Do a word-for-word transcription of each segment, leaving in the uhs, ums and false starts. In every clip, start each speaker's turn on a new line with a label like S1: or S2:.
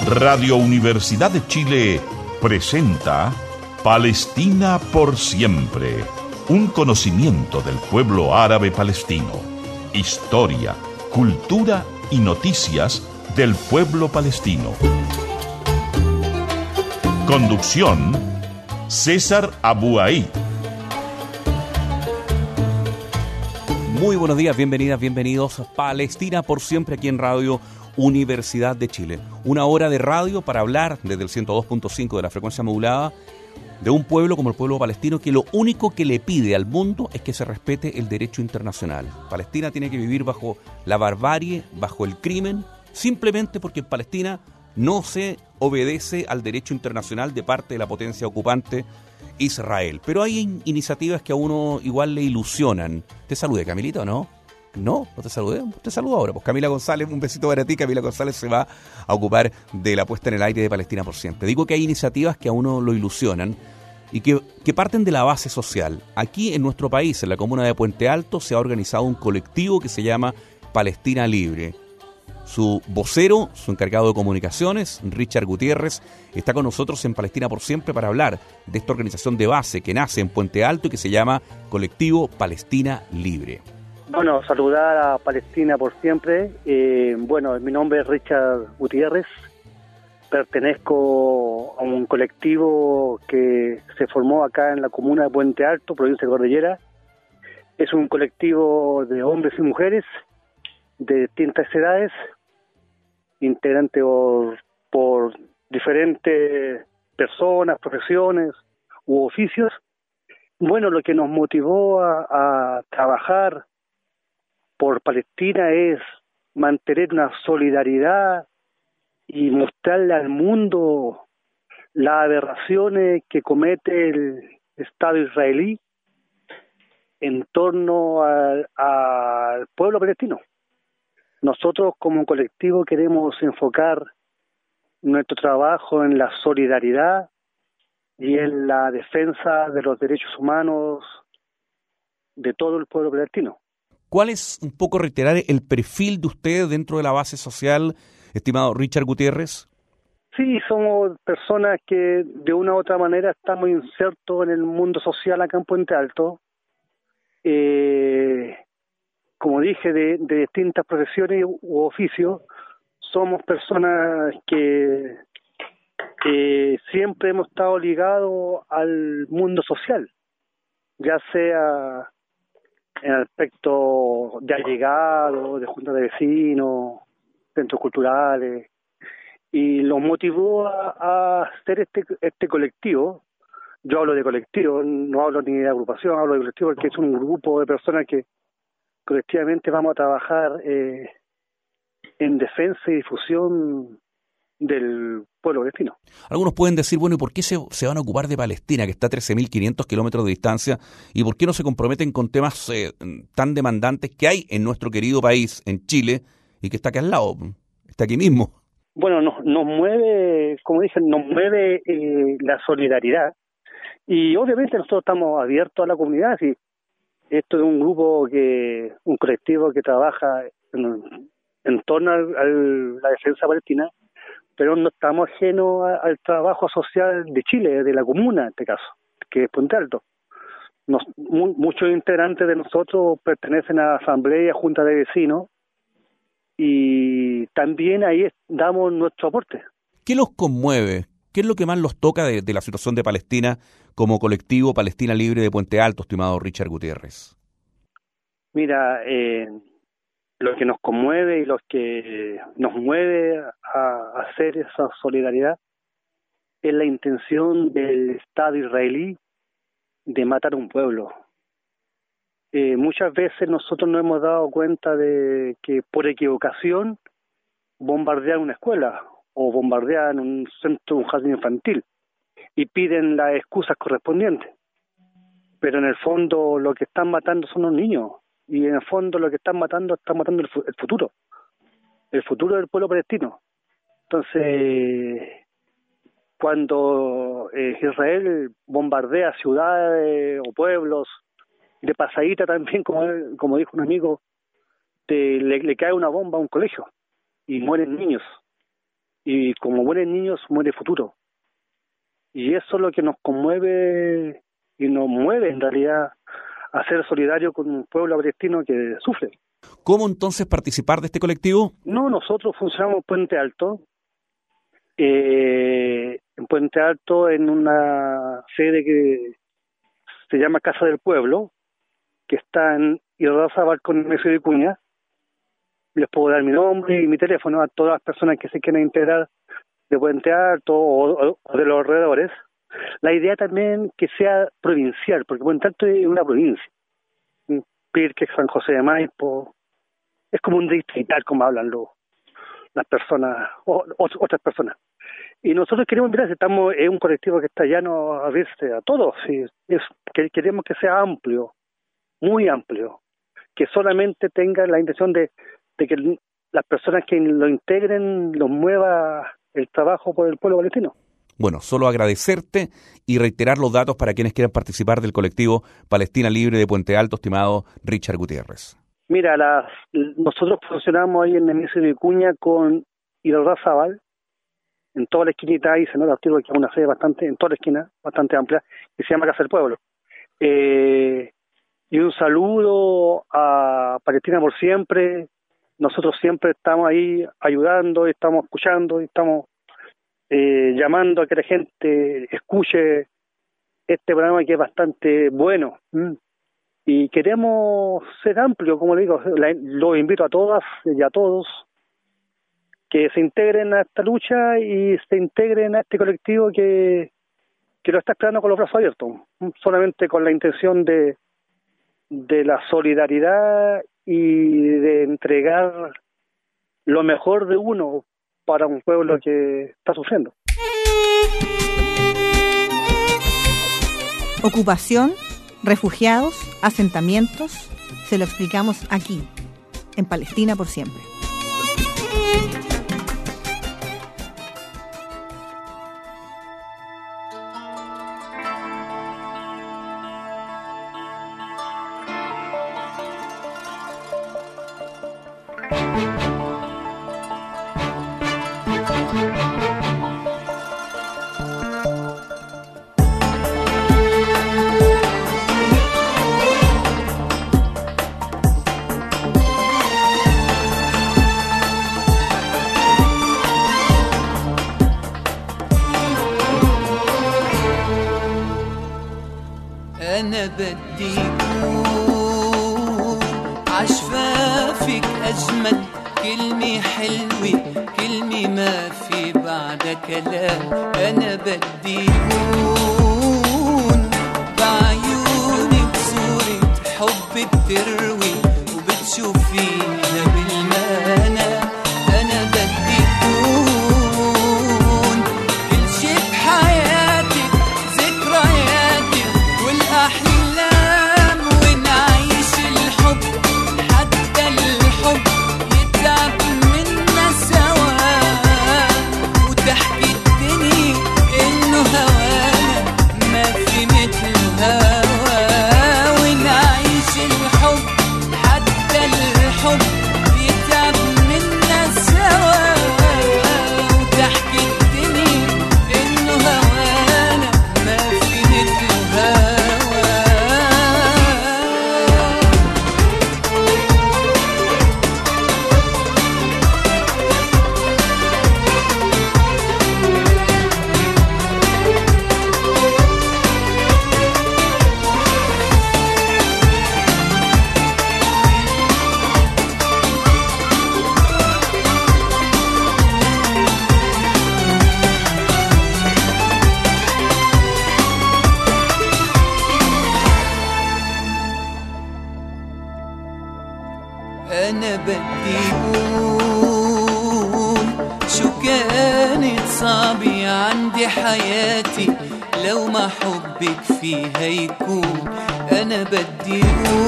S1: Radio Universidad de Chile presenta Palestina por siempre, un conocimiento del pueblo árabe palestino, historia, cultura y noticias del pueblo palestino. Conducción, César Abuaí.
S2: Muy buenos días, bienvenidas, bienvenidos a Palestina por siempre aquí en Radio Universidad de Chile. Una hora de radio para hablar desde el ciento dos punto cinco de la frecuencia modulada de un pueblo como el pueblo palestino que lo único que le pide al mundo es que se respete el derecho internacional. Palestina tiene que vivir bajo la barbarie, bajo el crimen, simplemente porque en Palestina no se obedece al derecho internacional de parte de la potencia ocupante Israel. Pero hay in- iniciativas que a uno igual le ilusionan. ¿Te saludé, Camilita, o no? No, no te saludé. Te saludo ahora. Pues Camila González, un besito para ti. Camila González se va a ocupar de la puesta en el aire de Palestina por siempre. Digo que hay iniciativas que a uno lo ilusionan y que, que parten de la base social. Aquí en nuestro país, en la comuna de Puente Alto, se ha organizado un colectivo que se llama Palestina Libre. Su vocero, su encargado de comunicaciones, Richard Gutiérrez, está con nosotros en Palestina por siempre para hablar de esta organización de base que nace en Puente Alto y que se llama Colectivo Palestina Libre.
S3: Bueno, saludar a Palestina por siempre. Eh, bueno, mi nombre es Richard Gutiérrez. Pertenezco a un colectivo que se formó acá en la comuna de Puente Alto, provincia de Cordillera. Es un colectivo de hombres y mujeres de distintas edades, integrante por, por diferentes personas, profesiones u oficios. Bueno, lo que nos motivó a, a trabajar por Palestina es mantener una solidaridad y mostrarle al mundo las aberraciones que comete el Estado israelí en torno al, al pueblo palestino. Nosotros como colectivo queremos enfocar nuestro trabajo en la solidaridad y en la defensa de los derechos humanos de todo el pueblo palestino.
S2: ¿Cuál es, un poco reiterar, el perfil de usted dentro de la base social, estimado Richard Gutiérrez?
S3: Sí, somos personas que de una u otra manera estamos insertos en el mundo social acá en Puente Alto. Eh, como dije, de, de distintas profesiones u oficios. Somos personas que, que siempre hemos estado ligados al mundo social, ya sea en aspecto de allegado, de junta de vecinos, centros culturales, y los motivó a, a hacer este este colectivo. Yo hablo de colectivo, no hablo ni de agrupación, hablo de colectivo porque es un grupo de personas que colectivamente vamos a trabajar eh, en defensa y difusión del pueblo palestino.
S2: Algunos pueden decir, bueno, ¿y por qué se, se van a ocupar de Palestina, que está a trece mil quinientos kilómetros de distancia? ¿Y por qué no se comprometen con temas eh, tan demandantes que hay en nuestro querido país, en Chile, y que está aquí al lado, está aquí mismo?
S3: Bueno, nos, nos mueve, como dije, nos mueve eh, la solidaridad. Y obviamente nosotros estamos abiertos a la comunidad. Si esto es un grupo, que un colectivo que trabaja en, en torno a la defensa palestina, pero no estamos ajenos a, al trabajo social de Chile, de la comuna en este caso, que es Puente Alto. Nos, mu, muchos integrantes de nosotros pertenecen a asamblea, junta de vecinos, y también ahí damos nuestro aporte.
S2: ¿Qué los conmueve? ¿Qué es lo que más los toca de, de la situación de Palestina como colectivo Palestina Libre de Puente Alto, estimado Richard Gutiérrez?
S3: Mira, eh, lo que nos conmueve y lo que nos mueve a hacer esa solidaridad es la intención del Estado israelí de matar a un pueblo. Eh, muchas veces nosotros nos hemos dado cuenta de que por equivocación bombardean una escuela o bombardean un centro, un jardín infantil, y piden las excusas correspondientes. Pero en el fondo lo que están matando son los niños, y en el fondo lo que están matando, están matando el, el futuro, el futuro del pueblo palestino. Entonces, cuando eh, Israel bombardea ciudades o pueblos, de pasadita también, como, como dijo un amigo, te, le, le cae una bomba a un colegio y mueren niños. y como mueren niños muere futuro. Y eso es lo que nos conmueve y nos mueve en realidad a ser solidario con un pueblo palestino que sufre.
S2: ¿Cómo entonces participar de este colectivo?
S3: No, nosotros funcionamos en Puente Alto, eh, en Puente Alto en una sede que se llama Casa del Pueblo, que está en Irarrázaval con Nemesio Vicuña. Les puedo dar mi nombre y mi teléfono a todas las personas que se quieran integrar de Puente Alto o, o de los alrededores. La idea también que sea provincial, porque Puente Alto es una provincia. Pirque, San José de Maipo, es como un distrital, como hablan los, las personas, o, o, otras personas. Y nosotros queremos, mira, estamos en un colectivo que está llano a abrirse a todos, y es, que queremos que sea amplio, muy amplio, que solamente tenga la intención de, de que las personas que lo integren los mueva el trabajo por el pueblo palestino.
S2: Bueno, solo agradecerte y reiterar los datos para quienes quieran participar del colectivo Palestina Libre de Puente Alto, estimado Richard Gutiérrez.
S3: Mira, las, nosotros funcionamos ahí en Nemesio Vicuña con Irarrázaval, en toda la esquinita ahí se nota activo que es una sede bastante, en toda la esquina, bastante amplia, que se llama Casa del Pueblo. Eh, y un saludo a Palestina por siempre. Nosotros siempre estamos ahí ayudando, estamos escuchando, estamos eh, llamando a que la gente escuche este programa que es bastante bueno. ¿Mm? Y queremos ser amplios, como le digo, los invito a todas y a todos que se integren a esta lucha y se integren a este colectivo que, que lo está esperando con los brazos abiertos, solamente con la intención de, de la solidaridad y de entregar lo mejor de uno para un pueblo que está sufriendo.
S4: Ocupación, refugiados, asentamientos, se lo explicamos aquí, en Palestina por siempre.
S5: أنا بدي أقول عشفافك أجمل كلمة حلوة كلمة ما في بعد كلام. أنا بدي أقول بعيونك صورة حبك تروي وبتشوفينا بالمنام. أنا بدي أقول كل شي بحياتك ذكرياتك والأحلام ونعيش الحب حتى الحب يتعب منا سوا وتحكي الدنيا إنه هوانا ما في مثل هوا ونعيش الحب حتى الحب يتعب منا سوا وتحكي الدنيا إنه هوانا ما في مثل هوا. أنا بدي أقول شو كانت صعبة عندي حياتي لو ما حبك فيها يكون. أنا بدي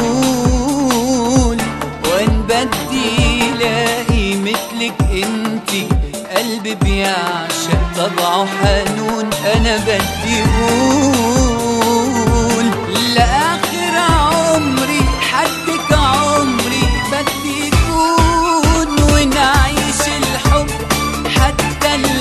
S5: أقول وين بدي لاقي مثلك انتي قلبي بيعشق طبعه حنون. أنا بدي أقول لآخر عمري حدك عمري بدي يكون ونعيش الحب حتى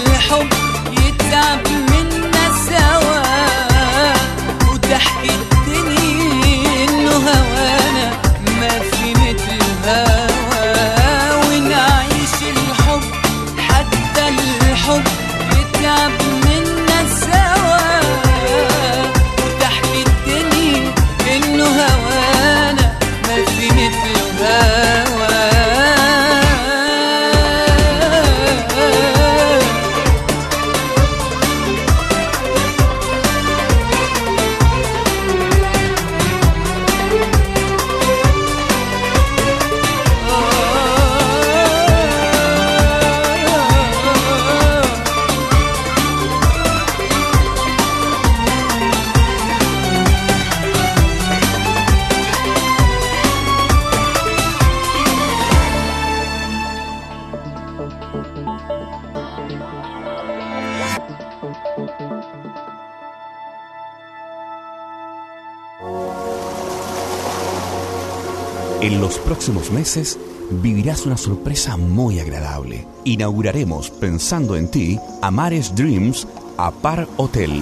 S2: En los próximos meses vivirás una sorpresa muy agradable. Inauguraremos, pensando en ti, Amares Dreams Apart Hotel.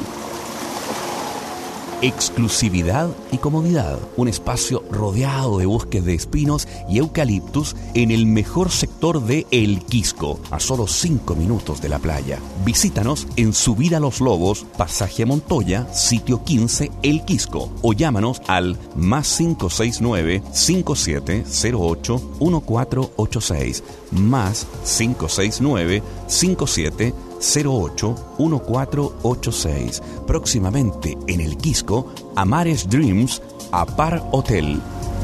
S2: Exclusividad y comodidad. Un espacio rodeado de bosques de espinos y eucaliptus en el mejor sector de El Quisco, a solo cinco minutos de la playa. Visítanos en Subida a los Lobos, Pasaje Montoya, sitio quince, El Quisco, o llámanos al más cinco seis nueve, cinco siete cero ocho, uno cuatro ocho seis, más cinco seis nueve, cinco siete cero ocho, uno cuatro ocho seis. Próximamente en El Quisco, Amares Dreams Apart Hotel.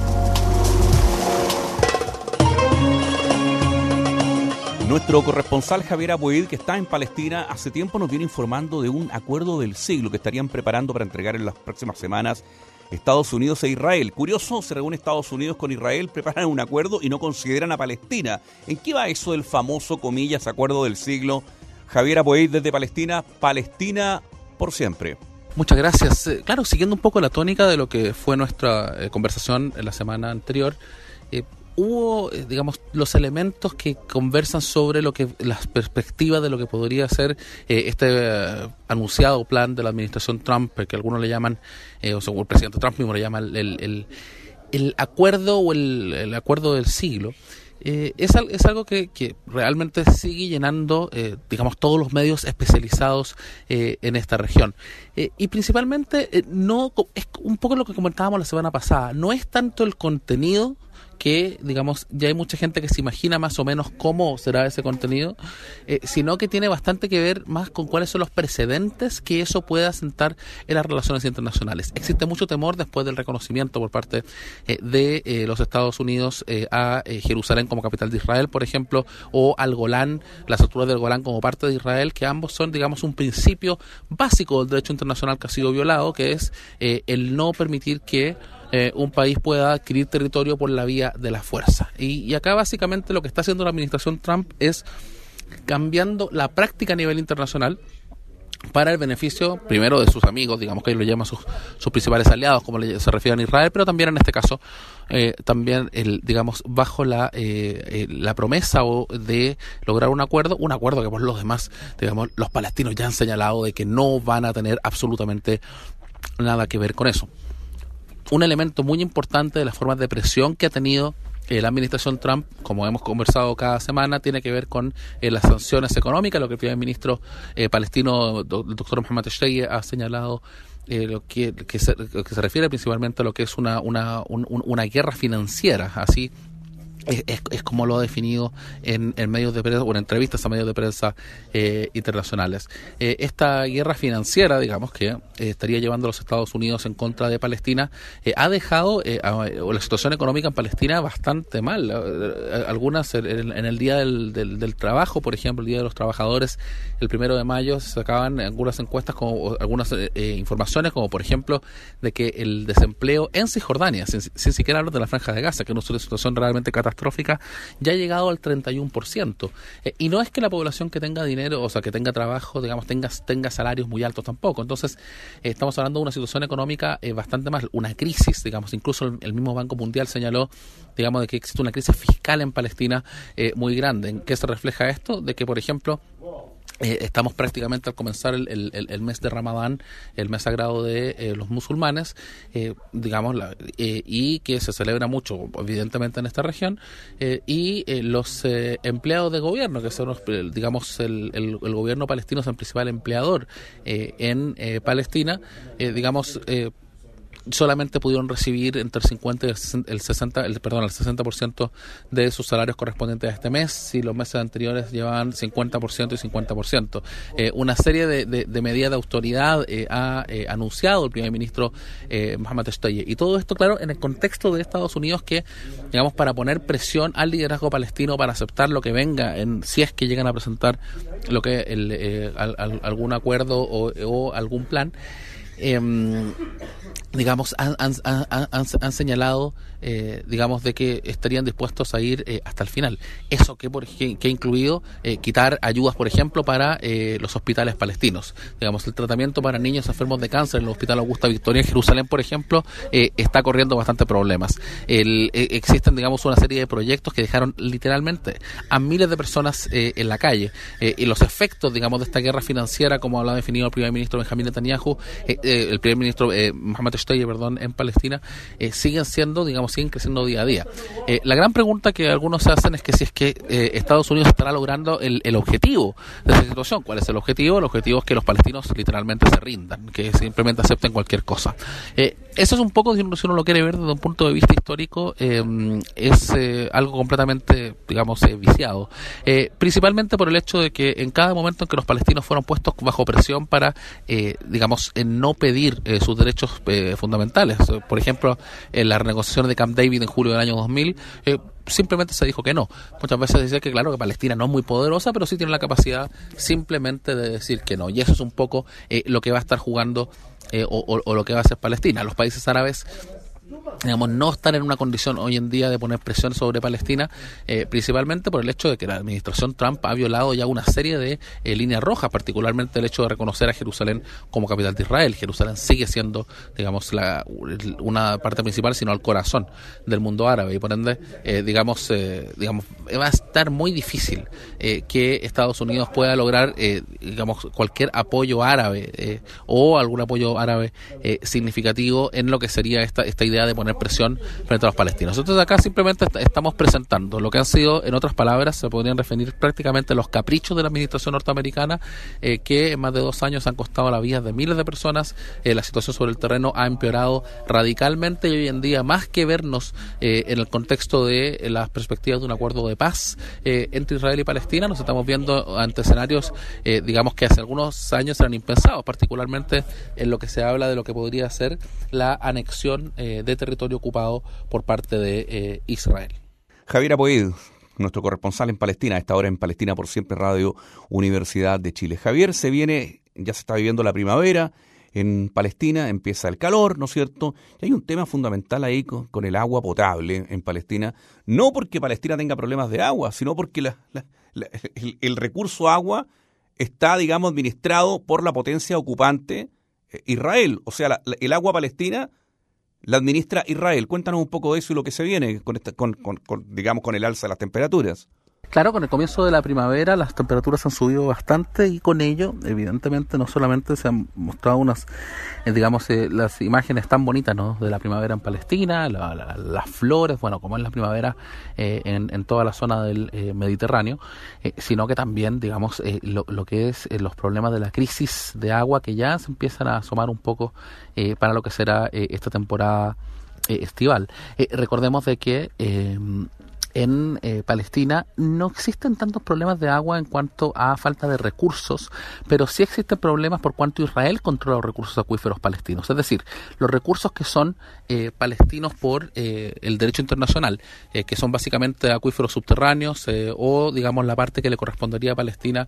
S2: Nuestro corresponsal Javier Aboid, que está en Palestina hace tiempo, nos viene informando de un acuerdo del siglo que estarían preparando para entregar en las próximas semanas Estados Unidos e Israel. Curioso, se reúne Estados Unidos con Israel, preparan un acuerdo y no consideran a Palestina. ¿En qué va eso del famoso, comillas, acuerdo del siglo? Javier Aboid desde Palestina, Palestina por siempre.
S6: Muchas gracias. Eh, claro, siguiendo un poco la tónica de lo que fue nuestra eh, conversación en la semana anterior, eh, hubo, eh, digamos, los elementos que conversan sobre lo que las perspectivas de lo que podría ser eh, este eh, anunciado plan de la administración Trump, que algunos le llaman, eh, o sea, el presidente Trump mismo le llama el, el, el, el acuerdo o el, el acuerdo del siglo. Eh, es, es algo que, que realmente sigue llenando, eh, digamos, todos los medios especializados eh, en esta región. Eh, y principalmente, eh, no es un poco lo que comentábamos la semana pasada, no es tanto el contenido, que, digamos, ya hay mucha gente que se imagina más o menos cómo será ese contenido, eh, sino que tiene bastante que ver más con cuáles son los precedentes que eso puede asentar en las relaciones internacionales. Existe mucho temor después del reconocimiento por parte eh, de eh, los Estados Unidos eh, a eh, Jerusalén como capital de Israel, por ejemplo, o al Golán, las alturas del Golán como parte de Israel, que ambos son, digamos, un principio básico del derecho internacional que ha sido violado, que es eh, el no permitir que Eh, un país pueda adquirir territorio por la vía de la fuerza. Y, y acá básicamente lo que está haciendo la administración Trump es cambiando la práctica a nivel internacional para el beneficio, primero, de sus amigos, digamos que ellos lo llaman sus, sus principales aliados, como le, se refieren a Israel, pero también en este caso, eh, también, el, digamos, bajo la eh, eh, la promesa o de lograr un acuerdo, un acuerdo que por los demás, digamos, los palestinos ya han señalado de que no van a tener absolutamente nada que ver con eso. Un elemento muy importante de las formas de presión que ha tenido eh, la administración Trump, como hemos conversado cada semana, tiene que ver con eh, las sanciones económicas, lo que el primer ministro eh, palestino, el doctor Mohammad Shtayyeh, ha señalado, eh, lo que, que, se, que se refiere principalmente a lo que es una, una, un, una guerra financiera, así Es, es, es como lo ha definido en, en medios de prensa o en entrevistas a medios de prensa eh, internacionales. Eh, esta guerra financiera, digamos, que eh, estaría llevando a los Estados Unidos en contra de Palestina, eh, ha dejado eh, a, a la situación económica en Palestina bastante mal. Eh, algunas, en, en el Día del, del, del Trabajo, por ejemplo, el Día de los Trabajadores, el primero de mayo, se sacaban algunas encuestas, como algunas eh, informaciones, como por ejemplo, de que el desempleo en Cisjordania, sin, sin siquiera hablar de la Franja de Gaza, que no es una situación realmente catastrófica, ya ha llegado al treinta y uno por ciento. Eh, y no es que la población que tenga dinero, o sea, que tenga trabajo, digamos, tenga, tenga salarios muy altos tampoco. Entonces, eh, estamos hablando de una situación económica eh, bastante más, una crisis, digamos. Incluso el, el mismo Banco Mundial señaló, digamos, de que existe una crisis fiscal en Palestina eh, muy grande. ¿En qué se refleja esto? De que, por ejemplo, Eh, estamos prácticamente al comenzar el, el, el mes de Ramadán, el mes sagrado de eh, los musulmanes, eh, digamos, la, eh, y que se celebra mucho, evidentemente, en esta región, eh, y eh, los eh, empleados de gobierno, que son, los, digamos, el, el, el gobierno palestino es el principal empleador eh, en eh, Palestina, eh, digamos, eh, solamente pudieron recibir entre el cincuenta y el sesenta, el, perdón, el sesenta por ciento de sus salarios correspondientes a este mes, si los meses anteriores llevaban cincuenta por ciento y cincuenta por ciento. Eh, una serie de, de, de medidas de autoridad eh, ha eh, anunciado el primer ministro eh, Mohammad Shtayyeh. Y todo esto, claro, en el contexto de Estados Unidos, que, digamos, para poner presión al liderazgo palestino para aceptar lo que venga, en, si es que llegan a presentar lo que el, eh, al, al, algún acuerdo o, o algún plan. eh, digamos, han, han, han, han, han señalado, eh, digamos, de que estarían dispuestos a ir eh, hasta el final. Eso que, por, que, que ha incluido eh, quitar ayudas, por ejemplo, para eh, los hospitales palestinos. Digamos, el tratamiento para niños enfermos de cáncer en el Hospital Augusta Victoria en Jerusalén, por ejemplo, eh, está corriendo bastante problemas. El, eh, existen, digamos, una serie de proyectos que dejaron literalmente a miles de personas eh, en la calle. Eh, y los efectos, digamos, de esta guerra financiera, como lo ha definido el primer ministro Benjamín Netanyahu, eh, eh, el primer ministro eh, Mohamed Shtayyeh, perdón, en Palestina, eh, siguen siendo, digamos, siguen creciendo día a día. Eh, la gran pregunta que algunos se hacen es que si es que eh, Estados Unidos estará logrando el, el objetivo de esa situación. ¿Cuál es el objetivo? El objetivo es que los palestinos literalmente se rindan, que simplemente acepten cualquier cosa. Eh, eso es un poco, si uno, si uno lo quiere ver desde un punto de vista histórico, eh, es eh, algo completamente, digamos, eh, viciado. Eh, principalmente por el hecho de que en cada momento en que los palestinos fueron puestos bajo presión para, eh, digamos, en no pedir eh, sus derechos eh, fundamentales. Por ejemplo, en las renegociaciones de Camp David en julio del año dos mil, eh, simplemente se dijo que no. Muchas veces se decía que claro, que Palestina no es muy poderosa, pero sí tiene la capacidad simplemente de decir que no. Y eso es un poco eh, lo que va a estar jugando eh, o, o, o lo que va a hacer Palestina. Los países árabes, digamos, no están en una condición hoy en día de poner presión sobre Palestina, eh, principalmente por el hecho de que la administración Trump ha violado ya una serie de eh, líneas rojas, particularmente el hecho de reconocer a Jerusalén como capital de Israel. Jerusalén sigue siendo, digamos, la, una parte principal, sino el corazón del mundo árabe, y por ende, eh, digamos, eh, digamos, va a estar muy difícil eh, que Estados Unidos pueda lograr, eh, digamos, cualquier apoyo árabe eh, o algún apoyo árabe eh, significativo en lo que sería esta, esta idea de poner presión frente a los palestinos. Entonces acá simplemente est- estamos presentando lo que han sido, en otras palabras, se podrían referir prácticamente los caprichos de la administración norteamericana, eh, que en más de dos años han costado la vida de miles de personas. Eh, la situación sobre el terreno ha empeorado radicalmente y hoy en día, más que vernos eh, en el contexto de eh, las perspectivas de un acuerdo de paz eh, entre Israel y Palestina, nos estamos viendo ante escenarios, eh, digamos, que hace algunos años eran impensados, particularmente en lo que se habla de lo que podría ser la anexión eh, de territorio ocupado por parte de eh, Israel.
S2: Javier Apoid, nuestro corresponsal en Palestina, a esta hora en Palestina por Siempre Radio, Universidad de Chile. Javier, se viene, ya se está viviendo la primavera en Palestina, empieza el calor, ¿no es cierto? Y hay un tema fundamental ahí con, con el agua potable en Palestina, no porque Palestina tenga problemas de agua, sino porque la, la, la, el, el recurso agua está, digamos, administrado por la potencia ocupante eh, Israel. O sea, la, la, el agua palestina la administra Israel. Cuéntanos un poco de eso y lo que se viene con, esta, con, con, con digamos, con el alza de las temperaturas.
S6: Claro, con el comienzo de la primavera las temperaturas han subido bastante y con ello, evidentemente, no solamente se han mostrado unas, eh, digamos, eh, las imágenes tan bonitas, ¿no?, de la primavera en Palestina, la, la, las flores, bueno, como es la primavera eh, en, en toda la zona del eh, Mediterráneo, eh, sino que también, digamos, eh, lo, lo que es eh, los problemas de la crisis de agua que ya se empiezan a asomar un poco eh, para lo que será eh, esta temporada eh, estival. Eh, recordemos de que eh, en eh, Palestina no existen tantos problemas de agua en cuanto a falta de recursos, pero sí existen problemas por cuanto Israel controla los recursos acuíferos palestinos, es decir, los recursos que son eh, palestinos por eh, el derecho internacional, eh, que son básicamente acuíferos subterráneos eh, o, digamos, la parte que le correspondería a Palestina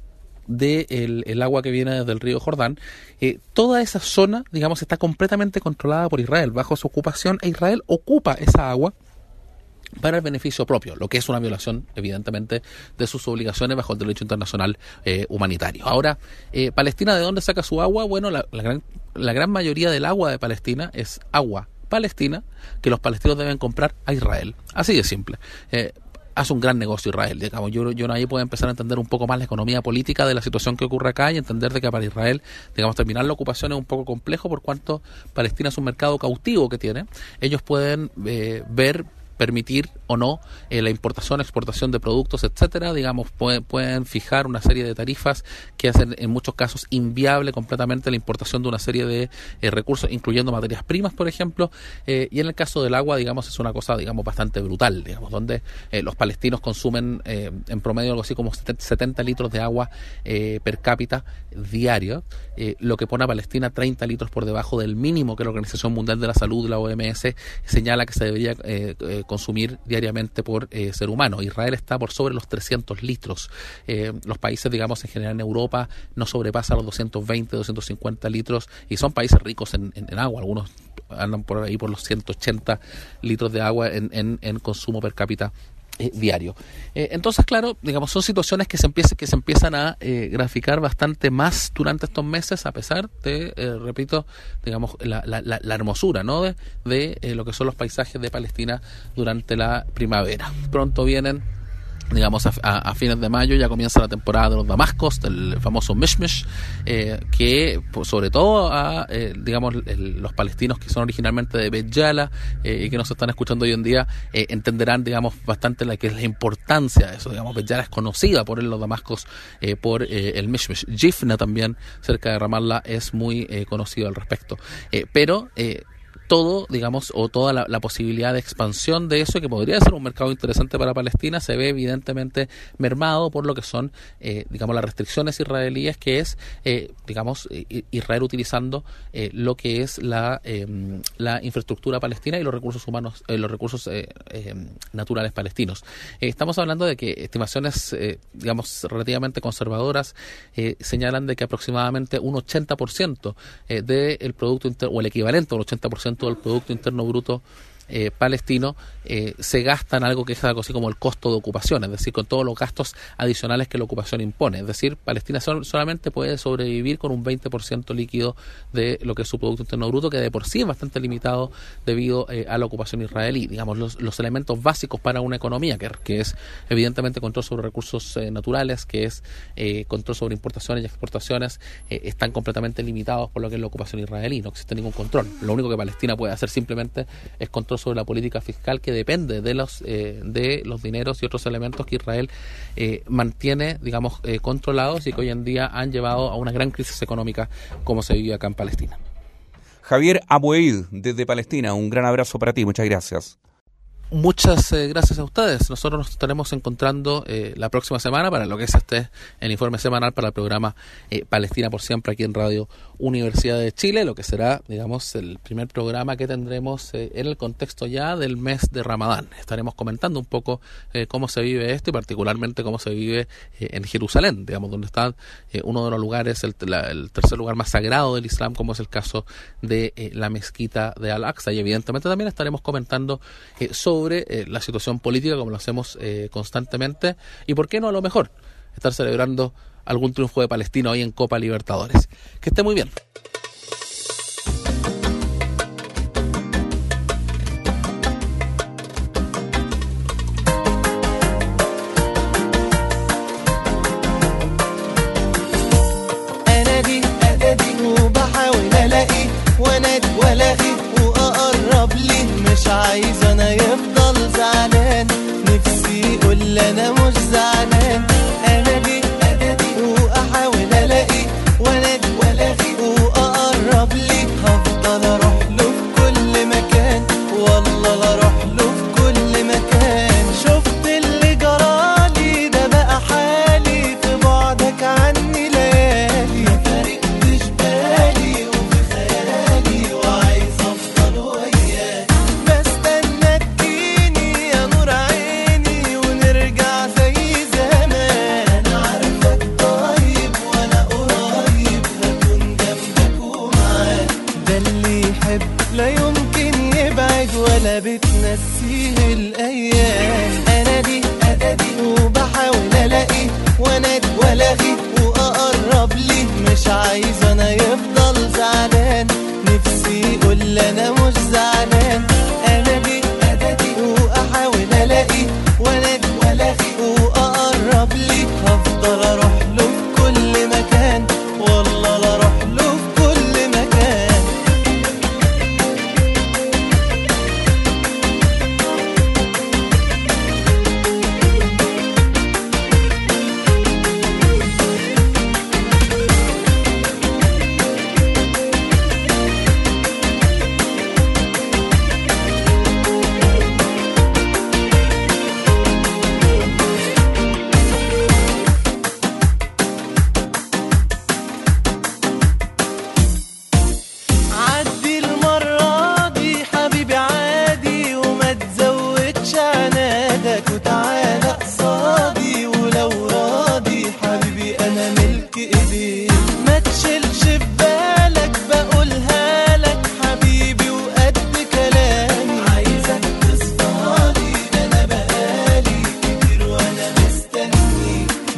S6: de el, el agua que viene desde el río Jordán. Eh, toda esa zona, digamos, está completamente controlada por Israel, bajo su ocupación, e Israel ocupa esa agua para el beneficio propio, lo que es una violación, evidentemente, de sus obligaciones bajo el derecho internacional eh, humanitario. Ahora, eh, ¿Palestina de dónde saca su agua? Bueno, la, la, gran, la gran mayoría del agua de Palestina es agua palestina que los palestinos deben comprar a Israel. Así de simple. Eh, hace un gran negocio Israel, digamos. Yo, yo ahí puedo empezar a entender un poco más la economía política de la situación que ocurre acá y entender de que para Israel, digamos, terminar la ocupación es un poco complejo por cuanto Palestina es un mercado cautivo que tiene. Ellos pueden eh, ver permitir o no eh, la importación, exportación de productos, etcétera, digamos, pueden, pueden fijar una serie de tarifas que hacen en muchos casos inviable completamente la importación de una serie de eh, recursos, incluyendo materias primas, por ejemplo, eh, y en el caso del agua, digamos, es una cosa, digamos, bastante brutal, digamos, donde eh, los palestinos consumen eh, en promedio algo así como setenta litros de agua eh, per cápita diario, eh, lo que pone a Palestina treinta litros por debajo del mínimo que la Organización Mundial de la Salud, la O M S, señala que se debería eh, eh, consumir diariamente por eh, ser humano. Israel está por sobre los trescientos litros. Eh, los países, digamos, en general en Europa no sobrepasan los doscientos veinte, doscientos cincuenta litros y son países ricos en, en, en agua. Algunos andan por ahí por los ciento ochenta litros de agua en, en, en consumo per cápita Eh, diario. Eh, entonces, claro, digamos, son situaciones que se empiezan, que se empiezan a eh, graficar bastante más durante estos meses, a pesar de, eh, repito, digamos, la, la, la hermosura, ¿no? de, de eh, lo que son los paisajes de Palestina durante la primavera. Pronto vienen, digamos, a, a, a fines de mayo ya comienza la temporada de los damascos, del famoso mishmish, eh, que pues, sobre todo a, eh, digamos, el, los palestinos que son originalmente de Bet Yala eh, y que nos están escuchando hoy en día, eh, entenderán, digamos, bastante la que es la importancia de eso. Digamos, Bet Yala es conocida por los damascos, eh, por eh, el mishmish. Jifna también, cerca de Ramallah, es muy eh, conocido al respecto. Eh, pero... Eh, todo, digamos, o toda la, la posibilidad de expansión de eso, que podría ser un mercado interesante para Palestina, se ve evidentemente mermado por lo que son, eh, digamos, las restricciones israelíes, que es, eh, digamos, Israel utilizando eh, lo que es la, eh, la infraestructura palestina y los recursos humanos, eh, los recursos eh, eh, naturales palestinos. Eh, estamos hablando de que estimaciones, eh, digamos, relativamente conservadoras eh, señalan de que aproximadamente un ochenta por ciento eh, del producto interno, o el equivalente al ochenta por ciento del Producto Interno Bruto eh, palestino eh, se gasta en algo que es algo así como el costo de ocupación, es decir, con todos los gastos adicionales que la ocupación impone. Es decir, Palestina sol, solamente puede sobrevivir con un veinte por ciento líquido de lo que es su Producto Interno Bruto, que de por sí es bastante limitado debido eh, a la ocupación israelí. Digamos, los, los elementos básicos para una economía, que, que es evidentemente control sobre recursos eh, naturales, que es eh, control sobre importaciones y exportaciones, eh, están completamente limitados por lo que es la ocupación israelí. No existe ningún control. Lo único que Palestina puede hacer simplemente es control sobre la política fiscal, que depende de los eh, de los dineros y otros elementos que Israel eh, mantiene, digamos, eh, controlados y que hoy en día han llevado a una gran crisis económica como se vive acá en Palestina.
S2: Javier Abueid, desde Palestina, un gran abrazo para ti, muchas gracias.
S6: Muchas eh, gracias a ustedes. Nosotros nos estaremos encontrando eh, la próxima semana para lo que es este el informe semanal para el programa eh, Palestina por Siempre aquí en Radio Universidad de Chile, lo que será, digamos, el primer programa que tendremos eh, en el contexto ya del mes de Ramadán. Estaremos comentando un poco eh, cómo se vive esto y particularmente cómo se vive eh, en Jerusalén, digamos, donde está eh, uno de los lugares, el, la, el tercer lugar más sagrado del Islam, como es el caso de eh, la mezquita de Al-Aqsa. Y evidentemente también estaremos comentando eh, sobre sobre eh, la situación política, como lo hacemos eh, constantemente, y por qué no a lo mejor estar celebrando algún triunfo de Palestina hoy en Copa Libertadores. Que esté muy bien.
S7: عايز انا يفضل زعلان نفسي يقول انا مش زعلان انا دي انا دي واحاول الاقي وانادي والاقي واقرب لي هفضل اروح له في كل مكان والله لا اروح له في كل مكان شفت اللي جرالي ده بقى حالي في بعدك عني ليالي ما فارقتش بالي وفي خيالي وعايز افضل وياك بستنى تجيني يا نور عيني ونرجع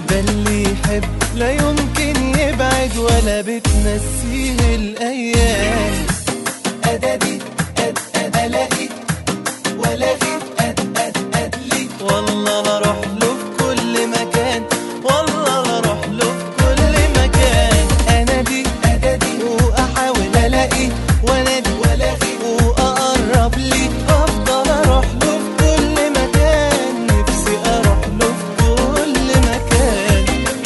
S7: ده اللي يحب لا يمكن يبعد ولا بتنسيه الأيام. أدادي أد أد ألاقي ولاقي أد أد أدلي والله لا أروح له في كل مكان، والله لا أروح له في كل مكان. أنادي أدادي وأحاول ألاقي وأنادي ولاقي وأقرب لي، أفضل أروح له في كل مكان، نفسي أروح له في كل مكان.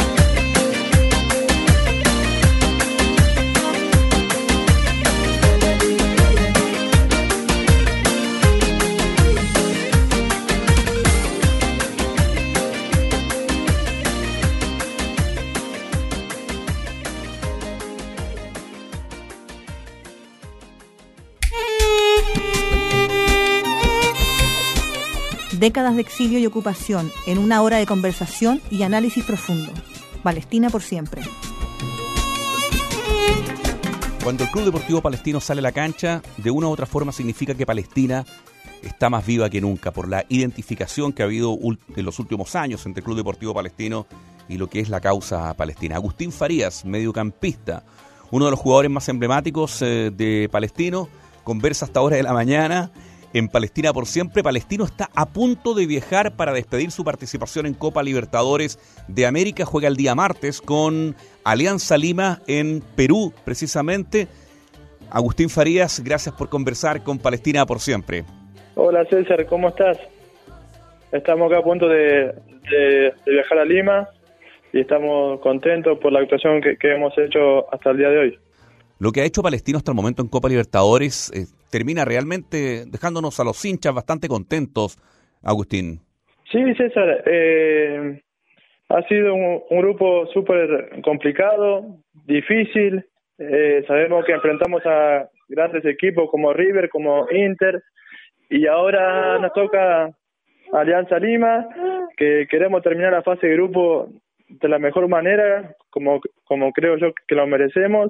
S4: Décadas de exilio y ocupación en una hora de conversación y análisis profundo. Palestina por siempre.
S2: Cuando el Club Deportivo Palestino sale a la cancha, de una u otra forma significa que Palestina está más viva que nunca por la identificación que ha habido en los últimos años entre el Club Deportivo Palestino y lo que es la causa palestina. Agustín Farías, mediocampista, uno de los jugadores más emblemáticos eh, de Palestino, conversa hasta hora de la mañana en Palestina por siempre. Palestino está a punto de viajar para despedir su participación en Copa Libertadores de América. Juega el día martes con Alianza Lima en Perú, precisamente. Agustín Farías, gracias por conversar con Palestina por siempre.
S8: Hola César, ¿cómo estás? Estamos acá a punto de, de, de viajar a Lima y estamos contentos por la actuación que, que hemos hecho hasta el día de hoy.
S2: Lo que ha hecho Palestino hasta el momento en Copa Libertadores eh, termina realmente dejándonos a los hinchas bastante contentos, Agustín.
S8: Sí, César, eh, ha sido un, un grupo súper complicado, difícil. Eh, sabemos que enfrentamos a grandes equipos como River, como Inter, y ahora nos toca Alianza Lima, que queremos terminar la fase de grupo de la mejor manera, como, como creo yo que lo merecemos,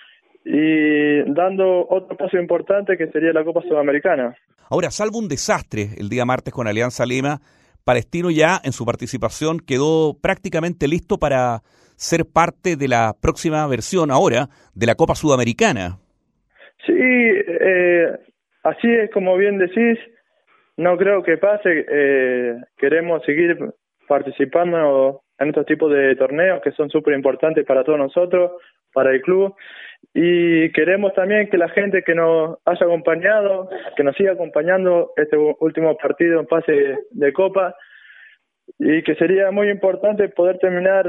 S8: y dando otro paso importante que sería la Copa Sudamericana.
S2: Ahora, salvo un desastre el día martes con Alianza Lima, Palestino ya en su participación quedó prácticamente listo para ser parte de la próxima versión ahora de la Copa Sudamericana.
S8: Sí, eh, así es como bien decís, no creo que pase, eh, queremos seguir participando en estos tipos de torneos que son súper importantes para todos nosotros, para el club, y queremos también que la gente que nos haya acompañado, que nos siga acompañando este último partido en fase de Copa, y que sería muy importante poder terminar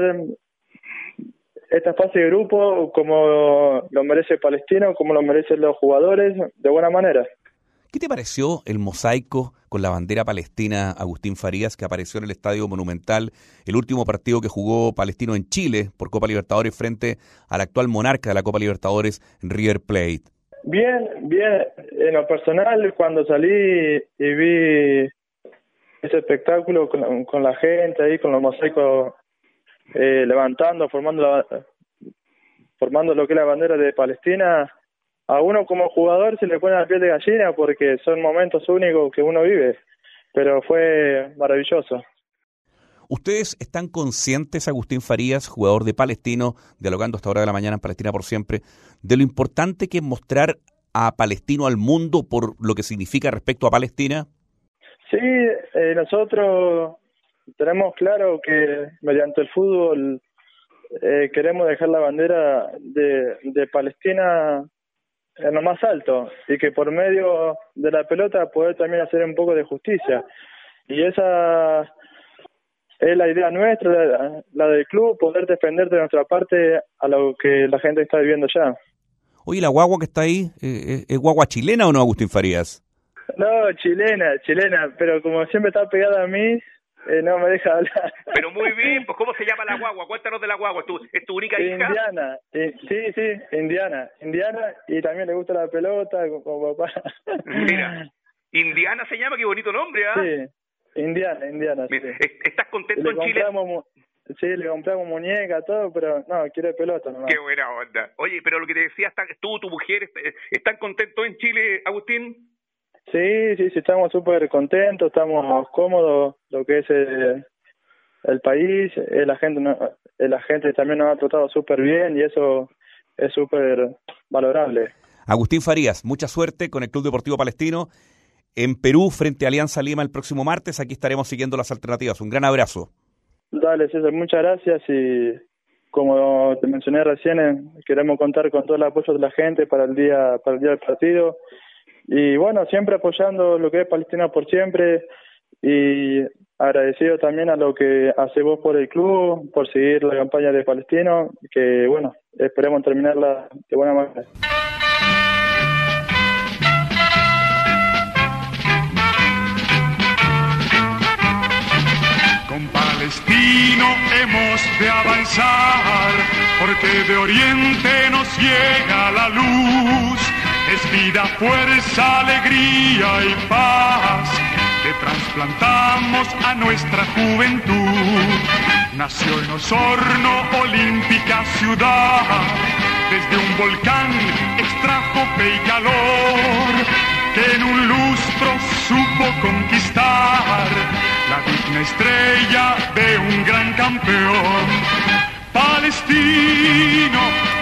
S8: esta fase de grupo como lo merece Palestino, como lo merecen los jugadores, de buena manera.
S2: ¿Qué te pareció el mosaico con la bandera palestina, Agustín Farías, que apareció en el Estadio Monumental, el último partido que jugó Palestino en Chile por Copa Libertadores frente al actual monarca de la Copa Libertadores, River Plate?
S8: Bien, bien. En lo personal, cuando salí y vi ese espectáculo con, con la gente ahí, con los mosaicos eh, levantando, formando, la, formando lo que es la bandera de Palestina, a uno como jugador se le pone la piel de gallina porque son momentos únicos que uno vive, pero fue maravilloso.
S2: ¿Ustedes están conscientes, Agustín Farías, jugador de Palestino, dialogando hasta hora de la mañana en Palestina por siempre, de lo importante que es mostrar a Palestino al mundo por lo que significa respecto a Palestina?
S8: Sí, eh, nosotros tenemos claro que mediante el fútbol eh, queremos dejar la bandera de, de Palestina en lo más alto y que por medio de la pelota poder también hacer un poco de justicia. Y esa es la idea nuestra, la, la del club, poder defender de nuestra parte a lo que la gente está viviendo ya.
S2: Oye, ¿la guagua que está ahí, eh, es guagua chilena o no, Agustín Farías?
S8: No, chilena, chilena, pero como siempre está pegada a mí, eh, no me deja hablar.
S9: Pero muy bien, pues ¿cómo se llama la guagua? Cuéntanos de la guagua, ¿es tu, es tu única hija?
S8: Indiana, eh, sí, sí, Indiana, Indiana, y también le gusta la pelota como papá.
S9: Mira, Indiana se llama, qué bonito nombre, ¿ah?
S8: ¿eh? Sí, Indiana, Indiana.
S9: Mira,
S8: sí.
S9: ¿Estás contento en Chile?
S8: Sí, le compramos muñeca, todo, pero no, quiere pelota nomás.
S9: Qué buena onda. Oye, pero lo que te decía, tú, tu mujer, ¿están contentos en Chile, Agustín?
S8: Sí, sí, sí, estamos súper contentos, estamos cómodos, lo que es eh, el país, eh, la gente no, eh, la gente también nos ha tratado súper bien y eso es súper valorable.
S2: Agustín Farías, mucha suerte con el Club Deportivo Palestino en Perú frente a Alianza Lima el próximo martes. Aquí estaremos siguiendo las alternativas. Un gran abrazo.
S8: Dale, César, muchas gracias y como te mencioné recién, eh, queremos contar con todo el apoyo de la gente para el día para el día del partido y bueno, siempre apoyando lo que es Palestina por siempre y agradecido también a lo que hace vos por el club, por seguir la campaña de Palestino, que bueno, esperemos terminarla de buena manera.
S10: Con Palestino hemos de avanzar, porque de oriente nos llega la luz. Es vida, fuerza, alegría y paz, que trasplantamos a nuestra juventud. Nació en Osorno, olímpica ciudad, desde un volcán extrajo fe y calor, que en un lustro supo conquistar la digna estrella de un gran campeón. Palestino,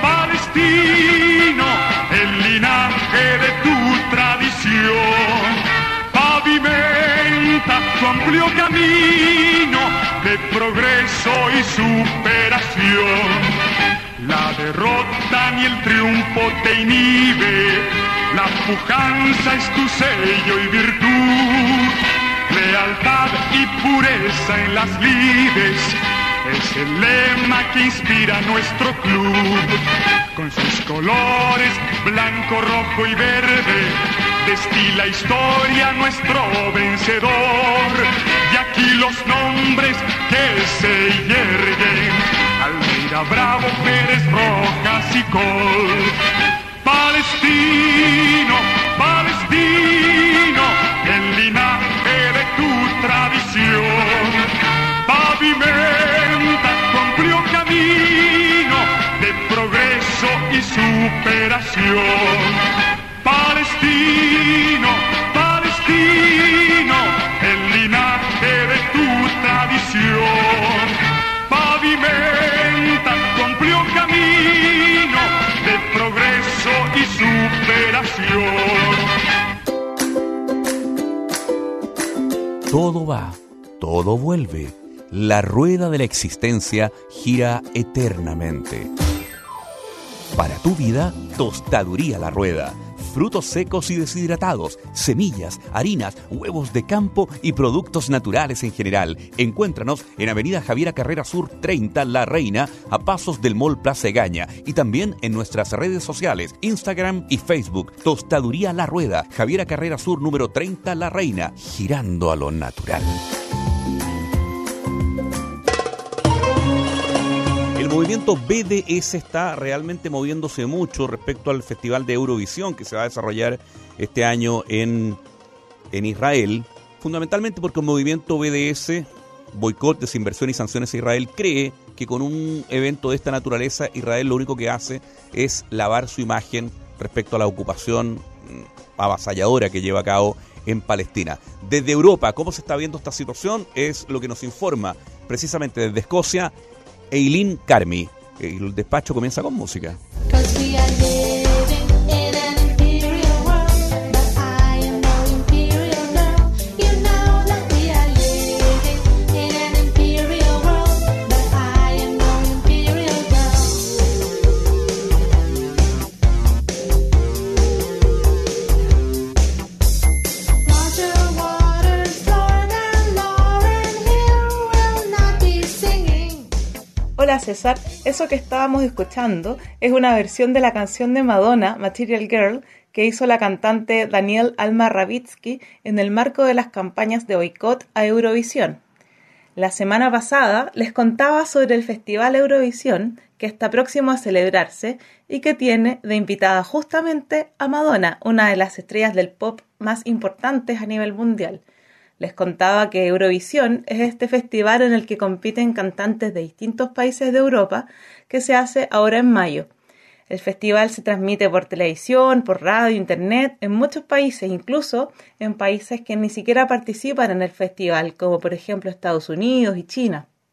S10: Palestino, el linaje de tu tradición, pavimenta tu amplio camino de progreso y superación. La derrota ni el triunfo te inhibe, la pujanza es tu sello y virtud. Lealtad y pureza en las lides es el lema que inspira nuestro club. Con sus colores blanco, rojo y verde destila historia nuestro vencedor. Y aquí los nombres que se yerguen: Almeida, Bravo, Pérez, Rojas y Col. Palestino, Palestino, el linaje de tu tradición, pavimenta tu amplio camino de progreso y superación. Palestino, Palestino, el linaje de tu tradición, pavimenta tu amplio camino de progreso y superación.
S2: Todo va, todo vuelve. La rueda de la existencia gira eternamente. Para tu vida, Tostaduría La Rueda. Frutos secos y deshidratados, semillas, harinas, huevos de campo y productos naturales en general. Encuéntranos en Avenida Javiera Carrera Sur treinta, La Reina, a pasos del Mall Plaza Egaña. Y también en nuestras redes sociales, Instagram y Facebook. Tostaduría La Rueda, Javiera Carrera Sur número treinta, La Reina, girando a lo natural. El movimiento B D S está realmente moviéndose mucho respecto al Festival de Eurovisión que se va a desarrollar este año en, en Israel, fundamentalmente porque el movimiento B D S, Boicot, Desinversión y Sanciones a Israel, cree que con un evento de esta naturaleza Israel lo único que hace es lavar su imagen respecto a la ocupación avasalladora que lleva a cabo en Palestina. Desde Europa, ¿cómo se está viendo esta situación? Es lo que nos informa precisamente desde Escocia Eileen Carmi. El despacho comienza con música.
S11: Hola César, eso que estábamos escuchando es una versión de la canción de Madonna, Material Girl, que hizo la cantante Danielle Alma Ravitsky en el marco de las campañas de boicot a Eurovisión. La semana pasada les contaba sobre el Festival Eurovisión, que está próximo a celebrarse y que tiene de invitada justamente a Madonna, una de las estrellas del pop más importantes a nivel mundial. Les contaba que Eurovisión es este festival en el que compiten cantantes de distintos países de Europa que se hace ahora en mayo. El festival se transmite por televisión, por radio, internet, en muchos países, incluso en países que ni siquiera participan en el festival, como por ejemplo Estados Unidos y China.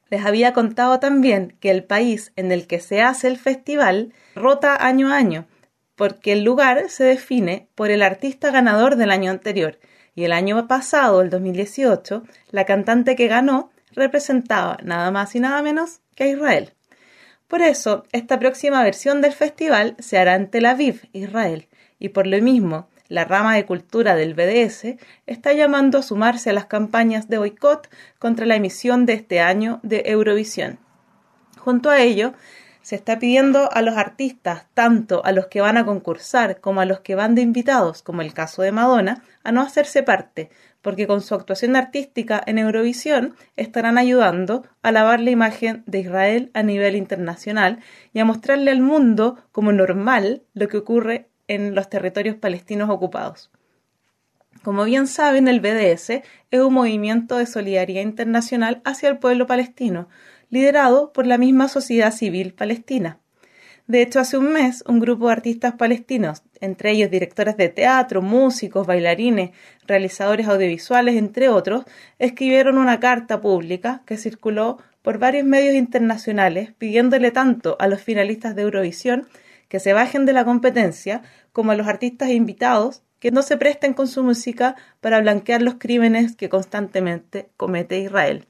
S11: Les había contado también que el país en el que se hace el festival rota año a año, porque el lugar se define por el artista ganador del año anterior, y el año pasado, el dos mil dieciocho, la cantante que ganó representaba nada más y nada menos que a Israel. Por eso, esta próxima versión del festival se hará en Tel Aviv, Israel, y por lo mismo, la rama de cultura del B D S está llamando a sumarse a las campañas de boicot contra la emisión de este año de Eurovisión. Junto a ello, se está pidiendo a los artistas, tanto a los que van a concursar como a los que van de invitados, como el caso de Madonna, a no hacerse parte, porque con su actuación artística en Eurovisión estarán ayudando a lavar la imagen de Israel a nivel internacional y a mostrarle al mundo como normal lo que ocurre en los territorios palestinos ocupados. Como bien saben, el B D S es un movimiento de solidaridad internacional hacia el pueblo palestino, liderado por la misma sociedad civil palestina. De hecho, hace un mes, un grupo de artistas palestinos, entre ellos directores de teatro, músicos, bailarines, realizadores audiovisuales, entre otros, escribieron una carta pública que circuló por varios medios internacionales pidiéndole tanto a los finalistas de Eurovisión que se bajen de la competencia, como a los artistas invitados que no se presten con su música para blanquear los crímenes que constantemente comete Israel.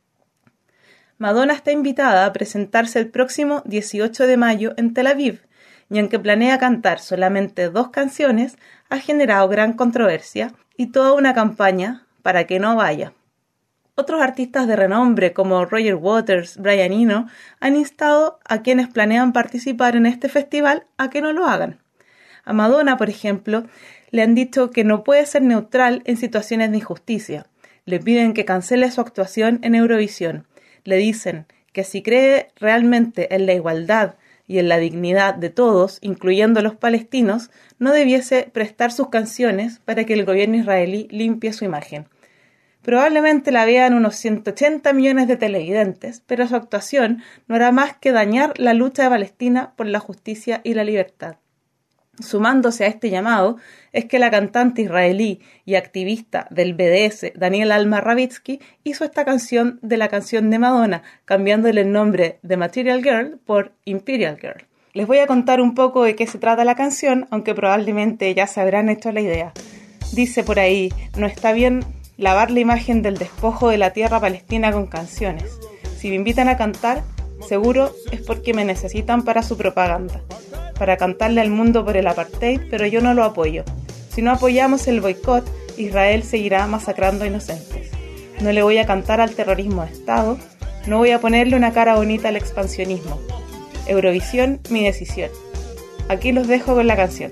S11: Madonna está invitada a presentarse el próximo dieciocho de mayo en Tel Aviv, y aunque planea cantar solamente dos canciones, ha generado gran controversia y toda una campaña para que no vaya. Otros artistas de renombre como Roger Waters, Brian Eno, han instado a quienes planean participar en este festival a que no lo hagan. A Madonna, por ejemplo, le han dicho que no puede ser neutral en situaciones de injusticia. Le piden que cancele su actuación en Eurovisión. Le dicen que si cree realmente en la igualdad y en la dignidad de todos, incluyendo los palestinos, no debiese prestar sus canciones para que el gobierno israelí limpie su imagen. Probablemente la vean unos ciento ochenta millones de televidentes, pero su actuación no hará más que dañar la lucha de Palestina por la justicia y la libertad. Sumándose a este llamado, es que la cantante israelí y activista del B D S, Daniel Alma Ravitsky, hizo esta canción de la canción de Madonna, cambiándole el nombre de Material Girl por Imperial Girl. Les voy a contar un poco de qué se trata la canción, aunque probablemente ya se habrán hecho la idea. Dice por ahí: no está bien lavar la imagen del despojo de la tierra palestina con canciones. Si me invitan a cantar, seguro es porque me necesitan para su propaganda, para cantarle al mundo por el apartheid, pero yo no lo apoyo. Si no apoyamos el boicot, Israel seguirá masacrando inocentes. No le voy a cantar al terrorismo de Estado, no voy a ponerle una cara bonita al expansionismo. Eurovisión, mi decisión. Aquí los dejo con la canción.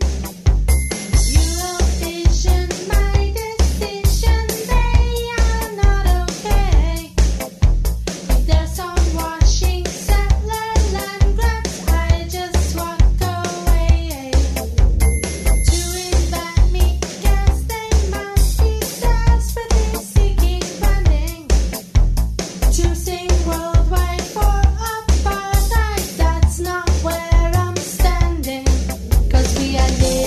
S12: We are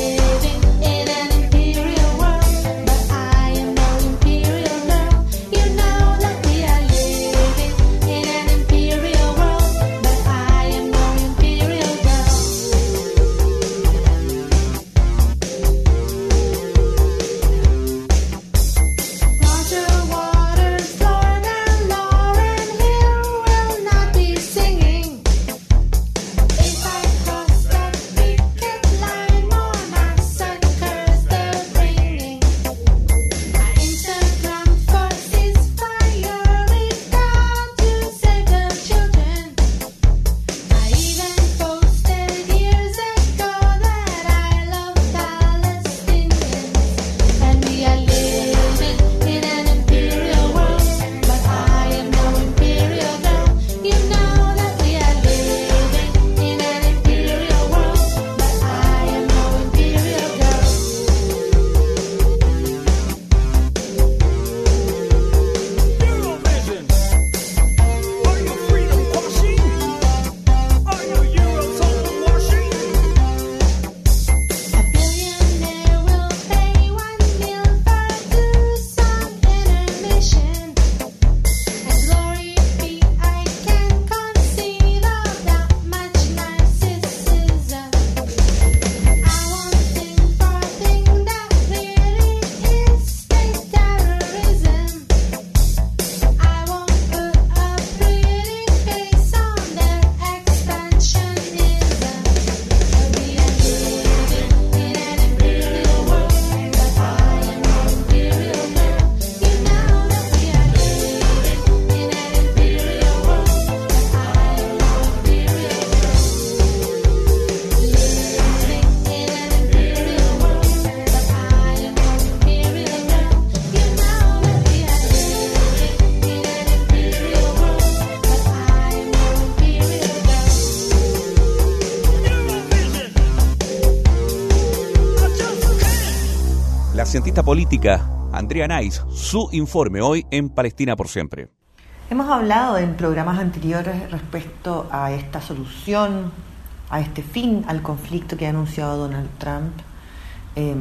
S2: cientista política Andrea Nais, su informe hoy en Palestina por Siempre.
S12: Hemos hablado en programas anteriores respecto a esta solución, a este fin al conflicto que ha anunciado Donald Trump eh,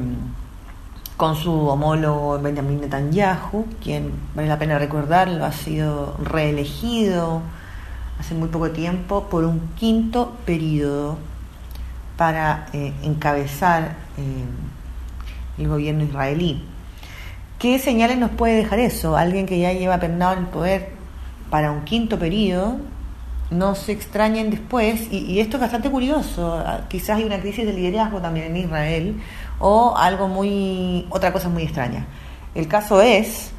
S12: con su homólogo Benjamin Netanyahu, quien, vale la pena recordarlo, ha sido reelegido hace muy poco tiempo por un quinto periodo para eh, encabezar eh, el gobierno israelí. ¿Qué señales nos puede dejar eso? Alguien que ya lleva pernado en el poder para un quinto periodo, no se extrañen después, y, y esto es bastante curioso, quizás hay una crisis de liderazgo también en Israel, o algo muy, otra cosa muy extraña. El caso es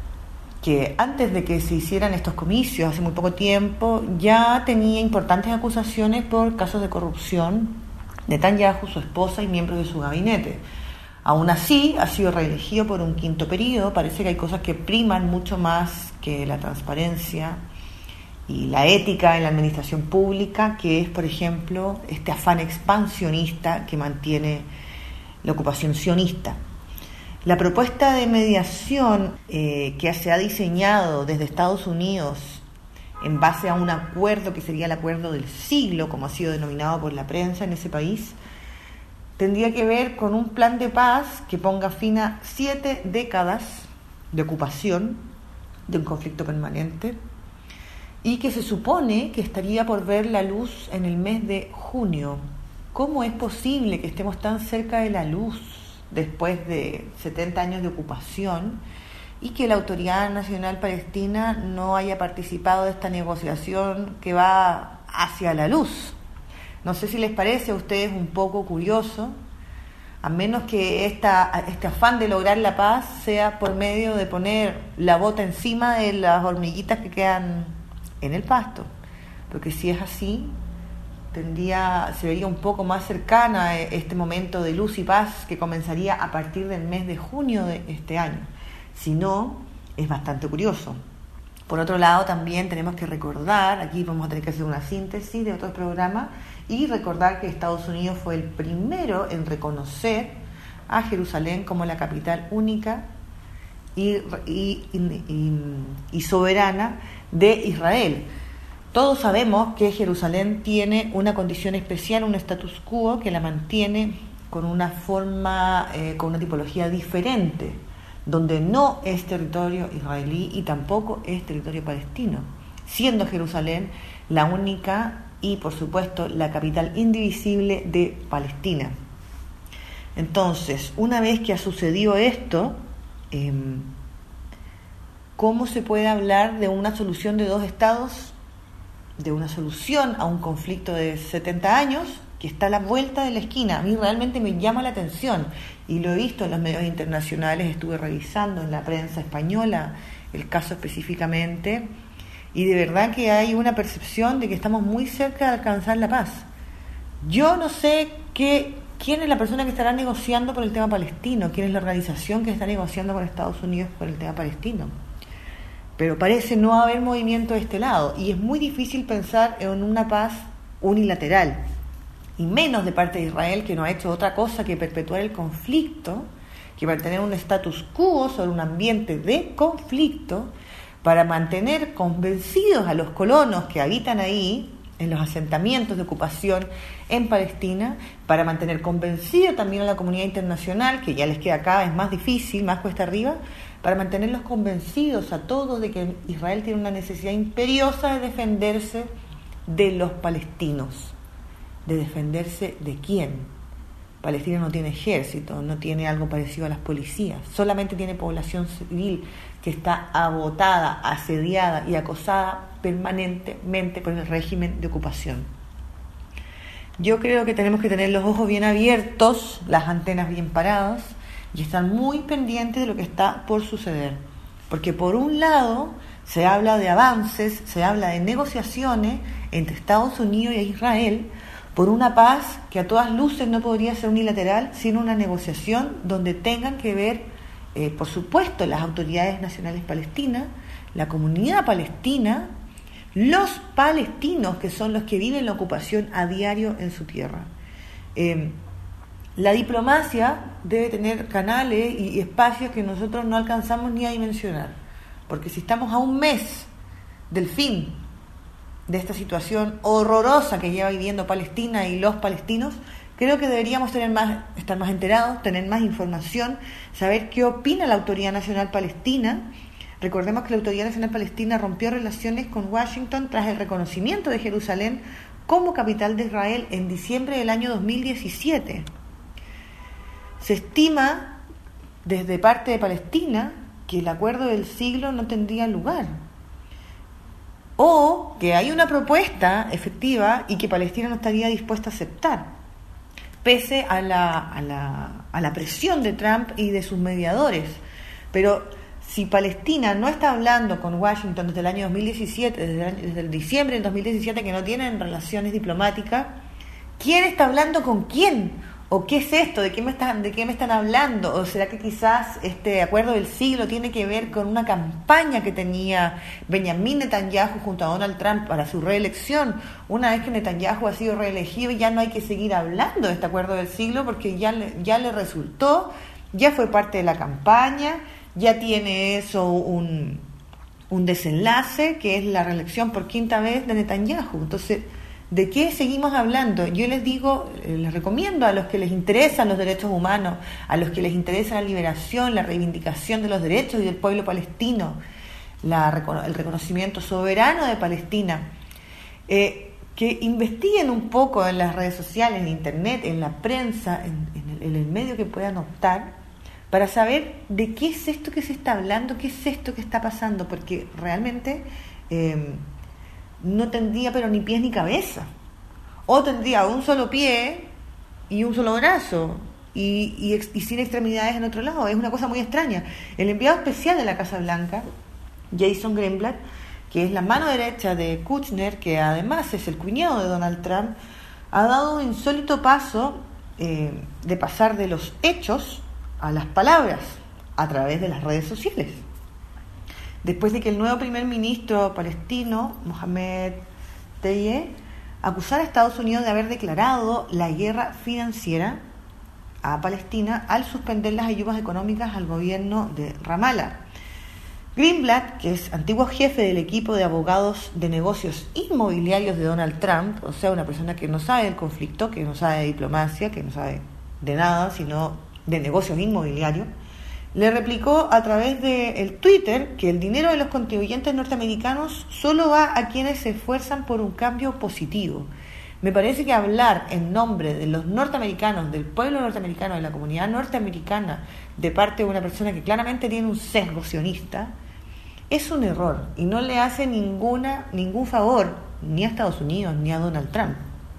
S12: que antes de que se hicieran estos comicios, hace muy poco tiempo, ya tenía importantes acusaciones por casos de corrupción de Netanyahu, su esposa y miembros de su gabinete. Aún así, ha sido reelegido por un quinto periodo. Parece que hay cosas que priman mucho más que la transparencia y la ética en la administración pública, que es, por ejemplo, este afán expansionista que mantiene la ocupación sionista. La propuesta de mediación eh, que se ha diseñado desde Estados Unidos en base a un acuerdo que sería el acuerdo del siglo, como ha sido denominado por la prensa en ese país, tendría que ver con un plan de paz que ponga fin a siete décadas de ocupación, de un conflicto permanente, y que se supone que estaría por ver la luz en el mes de junio. ¿Cómo es posible que estemos tan cerca de la luz después de setenta años de ocupación y que la Autoridad Nacional Palestina no haya participado de esta negociación que va hacia la luz? No sé si les parece a ustedes un poco curioso, a menos que esta, este afán de lograr la paz sea por medio de poner la bota encima de las hormiguitas que quedan en el pasto. Porque si es así, tendría, se vería un poco más cercana este momento de luz y paz que comenzaría a partir del mes de junio de este año. Si no, es bastante curioso. Por otro lado, también tenemos que recordar, aquí vamos a tener que hacer una síntesis de otros programas, y recordar que Estados Unidos fue el primero en reconocer a Jerusalén como la capital única y, y, y, y soberana de Israel. Todos sabemos que Jerusalén tiene una condición especial, un status quo que la mantiene con una forma, eh, con una tipología diferente, donde no es territorio israelí y tampoco es territorio palestino, siendo Jerusalén la única y, por supuesto, la capital indivisible de Palestina. Entonces, una vez que ha sucedido esto, eh, ¿cómo se puede hablar de una solución de dos estados, de una solución a un conflicto de setenta años que está a la vuelta de la esquina? A mí realmente me llama la atención, y lo he visto en los medios internacionales, estuve revisando en la prensa española el caso específicamente, y de verdad que hay una percepción de que estamos muy cerca de alcanzar la paz. Yo no sé qué, quién es la persona que estará negociando por el tema palestino, quién es la organización que está negociando con Estados Unidos por el tema palestino, pero parece no haber movimiento de este lado, y es muy difícil pensar en una paz unilateral, y menos de parte de Israel, que no ha hecho otra cosa que perpetuar el conflicto, que mantener un status quo sobre un ambiente de conflicto, para mantener convencidos a los colonos que habitan ahí, en los asentamientos de ocupación en Palestina, para mantener convencido también a la comunidad internacional, que ya les queda cada vez más difícil, más cuesta arriba, para mantenerlos convencidos a todos de que Israel tiene una necesidad imperiosa de defenderse de los palestinos. ¿De defenderse de quién? Palestina no tiene ejército, no tiene algo parecido a las policías, solamente tiene población civil que está agotada, asediada y acosada permanentemente por el régimen de ocupación. Yo creo que tenemos que tener los ojos bien abiertos, las antenas bien paradas, y estar muy pendientes de lo que está por suceder. Porque por un lado se habla de avances, se habla de negociaciones entre Estados Unidos y Israel, por una paz que a todas luces no podría ser unilateral, sino una negociación donde tengan que ver, eh, por supuesto, las autoridades nacionales palestinas, la comunidad palestina, los palestinos, que son los que viven la ocupación a diario en su tierra. Eh, la diplomacia debe tener canales y, y espacios que nosotros no alcanzamos ni a dimensionar, porque si estamos a un mes del fin de esta situación horrorosa que lleva viviendo Palestina y los palestinos, creo que deberíamos tener más, estar más enterados, tener más información, saber qué opina la Autoridad Nacional Palestina. Recordemos que la Autoridad Nacional Palestina rompió relaciones con Washington tras el reconocimiento de Jerusalén como capital de Israel en diciembre del año dos mil diecisiete. Se estima desde parte de Palestina que el acuerdo del siglo no tendría lugar, o que hay una propuesta efectiva y que Palestina no estaría dispuesta a aceptar, pese a la, a la, a la presión de Trump y de sus mediadores. Pero si Palestina no está hablando con Washington desde el año dos mil diecisiete, desde el, desde el diciembre del dos mil diecisiete, que no tienen relaciones diplomáticas, ¿quién está hablando con quién? ¿O qué es esto? ¿De qué me están, de qué me están hablando? ¿O será que quizás este acuerdo del siglo tiene que ver con una campaña que tenía Benjamín Netanyahu junto a Donald Trump para su reelección? Una vez que Netanyahu ha sido reelegido, ya no hay que seguir hablando de este acuerdo del siglo, porque ya le, ya le resultó, ya fue parte de la campaña, ya tiene eso un, un desenlace, que es la reelección por quinta vez de Netanyahu. Entonces, ¿de qué seguimos hablando? Yo les digo, les recomiendo a los que les interesan los derechos humanos, a los que les interesa la liberación, la reivindicación de los derechos y del pueblo palestino, la, el reconocimiento soberano de Palestina, eh, que investiguen un poco en las redes sociales, en internet, en la prensa, en, en, el, en el medio que puedan optar, para saber de qué es esto que se está hablando, qué es esto que está pasando, porque realmente Eh, no tendría pero ni pies ni cabeza, o tendría un solo pie y un solo brazo y, y, y sin extremidades en otro lado. Es una cosa muy extraña. El enviado especial de la Casa Blanca, Jason Greenblatt, que es la mano derecha de Kushner, que además es el cuñado de Donald Trump, ha dado un insólito paso eh, de pasar de los hechos a las palabras a través de las redes sociales. Después de que el nuevo primer ministro palestino, Mohamed Tayeh, acusara a Estados Unidos de haber declarado la guerra financiera a Palestina al suspender las ayudas económicas al gobierno de Ramallah. Greenblatt, que es antiguo jefe del equipo de abogados de negocios inmobiliarios de Donald Trump, o sea, una persona que no sabe del conflicto, que no sabe de diplomacia, que no sabe de nada, sino de negocios inmobiliarios, le replicó a través del Twitter que el dinero de los contribuyentes norteamericanos solo va a quienes se esfuerzan por un cambio positivo. Me parece que hablar en nombre de los norteamericanos, del pueblo norteamericano, de la comunidad norteamericana, de parte de una persona que claramente tiene un sesgo sionista, es un error y no le hace ninguna, ningún favor ni a Estados Unidos ni a Donald Trump.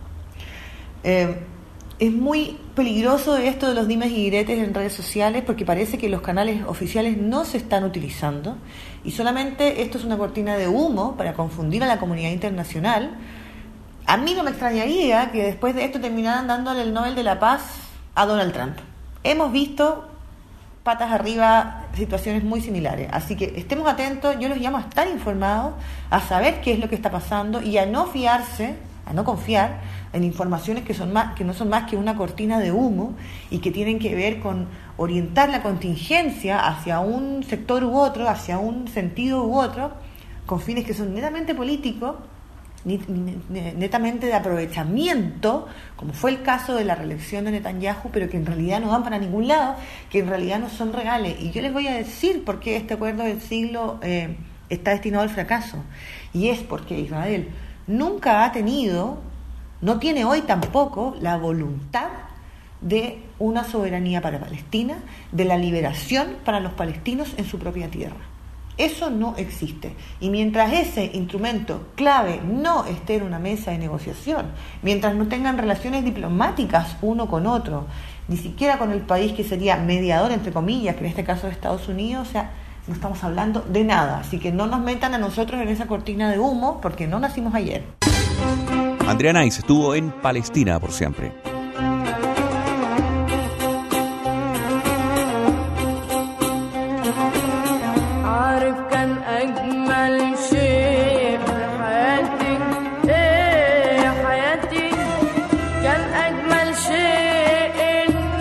S12: Eh, Es muy peligroso esto de los dimes y diretes en redes sociales, porque parece que los canales oficiales no se están utilizando y solamente esto es una cortina de humo para confundir a la comunidad internacional. A mí no me extrañaría que después de esto terminaran dándole el Nobel de la Paz a Donald Trump. Hemos visto patas arriba situaciones muy similares, así que estemos atentos. Yo los llamo a estar informados, a saber qué es lo que está pasando y a no fiarse, a no confiar en informaciones que son más, que no son más que una cortina de humo y que tienen que ver con orientar la contingencia hacia un sector u otro, hacia un sentido u otro, con fines que son netamente políticos, netamente de aprovechamiento, como fue el caso de la reelección de Netanyahu, pero que en realidad no van para ningún lado, que en realidad no son reales. Y yo les voy a decir por qué este acuerdo del siglo eh, está destinado al fracaso. Y es porque Israel nunca ha tenido, no tiene hoy tampoco, la voluntad de una soberanía para Palestina, de la liberación para los palestinos en su propia tierra. Eso no existe. Y mientras ese instrumento clave no esté en una mesa de negociación, mientras no tengan relaciones diplomáticas uno con otro, ni siquiera con el país que sería mediador, entre comillas, que en este caso es Estados Unidos, o sea, no estamos hablando de nada. Así que no nos metan a nosotros en esa cortina de humo, porque no nacimos ayer.
S2: Andrea Naiz estuvo en Palestina por siempre.
S13: كان أجمل شيء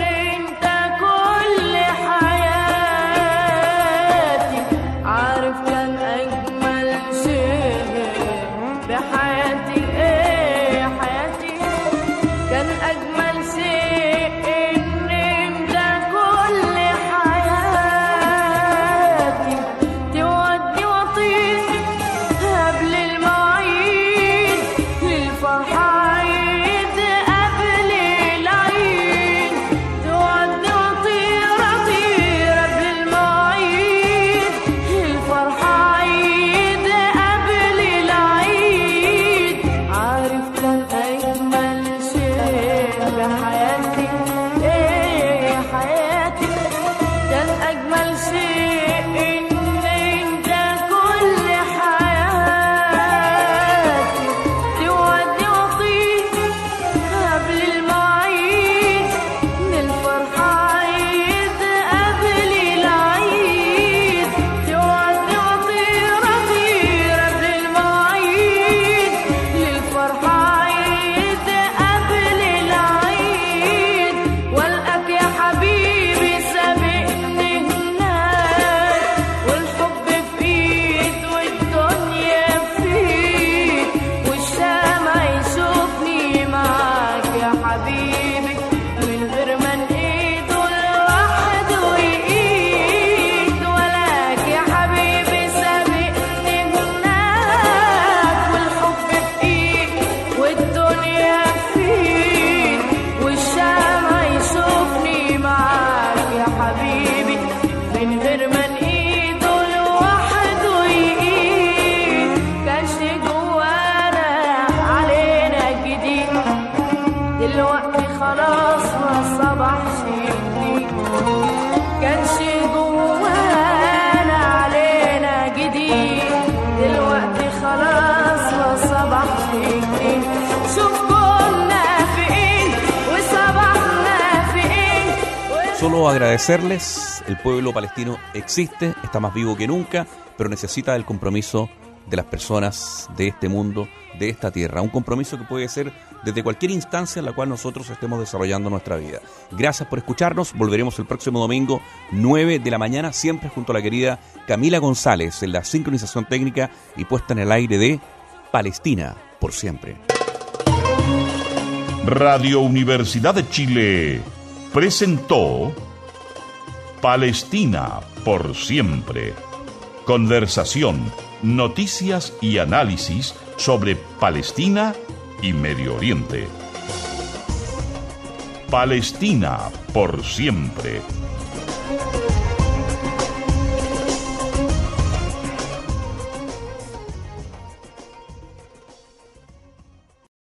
S2: solo agradecerles. El pueblo palestino existe, está más vivo que nunca, pero necesita del compromiso de las personas de este mundo, de esta tierra. Un compromiso que puede ser desde cualquier instancia en la cual nosotros estemos desarrollando nuestra vida. Gracias por escucharnos. Volveremos el próximo domingo, nueve de la mañana, siempre junto a la querida Camila González en la sincronización técnica y puesta en el aire de Palestina por siempre.
S1: Radio Universidad de Chile presentó Palestina por siempre. Conversación, noticias y análisis sobre Palestina y Medio Oriente. Palestina por siempre.